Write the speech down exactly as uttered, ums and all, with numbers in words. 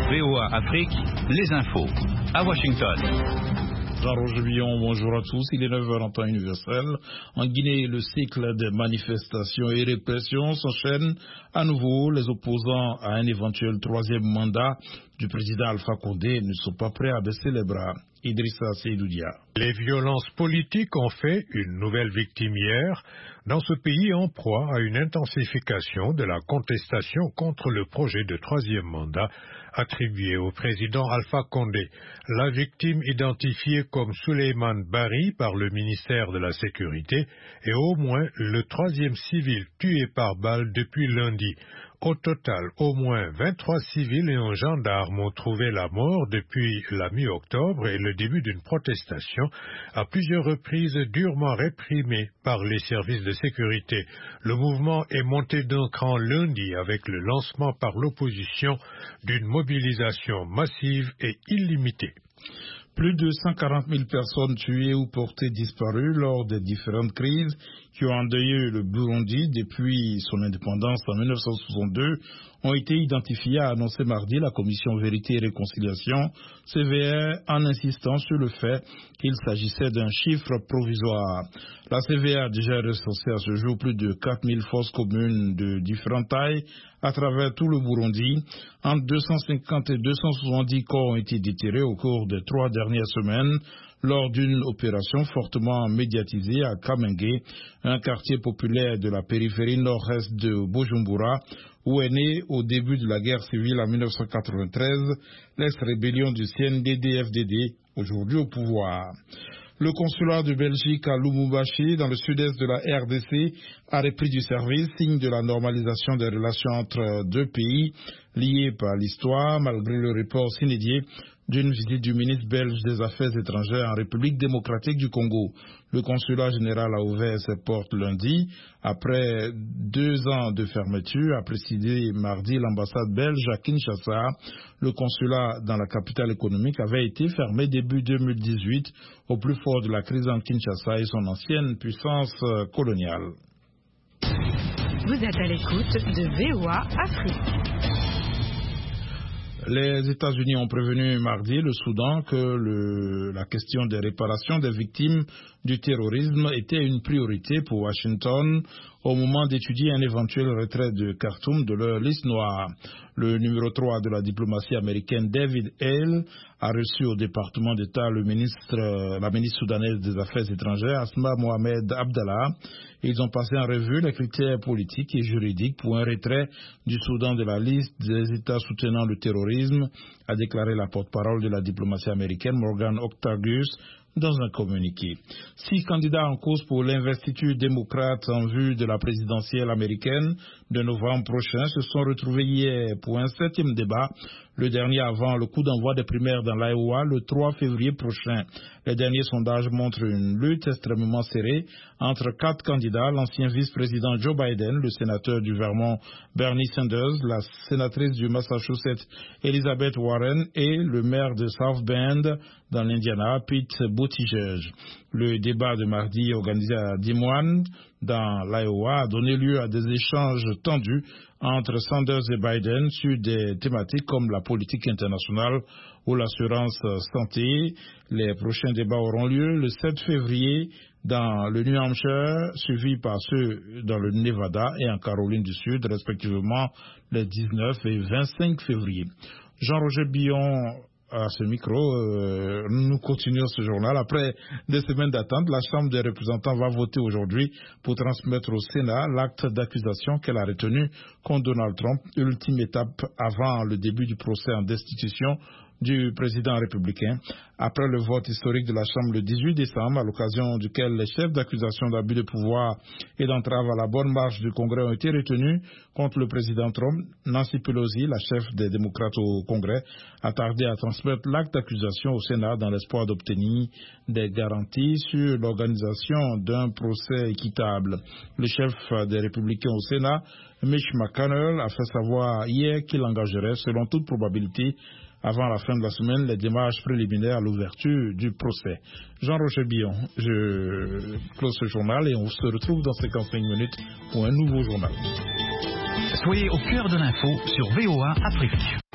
V O A Afrique, les infos. À Washington. Jean-Roger Billon, bonjour à tous. Il est neuf heures en temps universel. En Guinée, le cycle des manifestations et répressions s'enchaîne à nouveau. Les opposants à un éventuel troisième mandat du président Alpha Condé ne sont pas prêts à baisser les bras. Idrissa Seydoudia. Les violences politiques ont fait une nouvelle victime hier dans ce pays en proie à une intensification de la contestation contre le projet de troisième mandat attribué au président Alpha Condé. La victime identifiée comme Souleymane Bari par le ministère de la Sécurité est au moins le troisième civil tué par balle depuis lundi. Au total, au moins vingt-trois civils et un gendarme ont trouvé la mort depuis la mi-octobre et le début d'une protestation à plusieurs reprises durement réprimée par les services de sécurité. Le mouvement est monté d'un cran lundi avec le lancement par l'opposition d'une mobilisation massive et illimitée. Plus de cent quarante mille personnes tuées ou portées disparues lors des différentes crises qui ont endeuillé le Burundi depuis son indépendance en mille neuf cent soixante-deux ont été identifiées, a annoncé mardi la Commission Vérité et Réconciliation, C V R, en insistant sur le fait qu'il s'agissait d'un chiffre provisoire. La C V R a déjà recensé à ce jour plus de quatre mille fosses communes de différentes tailles à travers tout le Burundi. Entre deux cent cinquante et deux cent soixante-dix corps ont été déterrés au cours des trois dernières semaines lors d'une opération fortement médiatisée à Kamenge, un quartier populaire de la périphérie nord-est de Bujumbura, où est née au début de la guerre civile en mille neuf cent quatre-vingt-treize l'ex-rébellion du C N D D F D D, aujourd'hui au pouvoir. Le consulat de Belgique à Lubumbashi, dans le sud-est de la R D C, a repris du service, signe de la normalisation des relations entre deux pays, liées par l'histoire, malgré le report s'inédié d'une visite du ministre belge des Affaires étrangères en République démocratique du Congo. Le consulat général a ouvert ses portes lundi, après deux ans de fermeture, a précisé mardi l'ambassade belge à Kinshasa. Le consulat dans la capitale économique avait été fermé début deux mille dix-huit, au plus fort de la crise en Kinshasa et son ancienne puissance coloniale. Vous êtes à l'écoute de V O A Afrique. Les États-Unis ont prévenu mardi le Soudan que le, la question des réparations des victimes du terrorisme était une priorité pour Washington au moment d'étudier un éventuel retrait de Khartoum de leur liste noire. Le numéro trois de la diplomatie américaine, David Hale, a reçu au département d'État le ministre, la ministre soudanaise des Affaires étrangères, Asma Mohamed Abdallah. Ils ont passé en revue les critères politiques et juridiques pour un retrait du Soudan de la liste des États soutenant le terrorisme, a déclaré la porte-parole de la diplomatie américaine, Morgan Octavius, dans un communiqué. Six candidats en cause pour l'investiture démocrate en vue de la présidentielle américaine de novembre prochain se sont retrouvés hier pour un septième débat, le dernier avant le coup d'envoi des primaires dans l'Iowa le trois février prochain. Les derniers sondages montrent une lutte extrêmement serrée entre quatre candidats, l'ancien vice-président Joe Biden, le sénateur du Vermont Bernie Sanders, la sénatrice du Massachusetts Elizabeth Warren et le maire de South Bend dans l'Indiana, Pete Buttigieg. Le débat de mardi organisé à Des Moines dans l'Iowa a donné lieu à des échanges tendus entre Sanders et Biden sur des thématiques comme la politique internationale ou l'assurance santé. Les prochains débats auront lieu le sept février dans le New Hampshire, suivi par ceux dans le Nevada et en Caroline du Sud, respectivement les dix-neuf et vingt-cinq février. Jean-Roger Billon à ce micro, euh, nous continuons ce journal. Après des semaines d'attente, la Chambre des représentants va voter aujourd'hui pour transmettre au Sénat l'acte d'accusation qu'elle a retenu contre Donald Trump, ultime étape avant le début du procès en destitution du président républicain. Après le vote historique de la Chambre le dix-huit décembre, à l'occasion duquel les chefs d'accusation d'abus de pouvoir et d'entrave à la bonne marche du Congrès ont été retenus contre le président Trump, Nancy Pelosi, la chef des démocrates au Congrès, a tardé à transmettre l'acte d'accusation au Sénat dans l'espoir d'obtenir des garanties sur l'organisation d'un procès équitable. Le chef des républicains au Sénat, Mitch McConnell, a fait savoir hier qu'il engagerait, selon toute probabilité, avant la fin de la semaine, les démarches préliminaires à l'ouverture du procès. Jean-Roger Billon, je close ce journal et on se retrouve dans cinquante-cinq minutes pour un nouveau journal. Soyez au cœur de l'info sur V O A Afrique.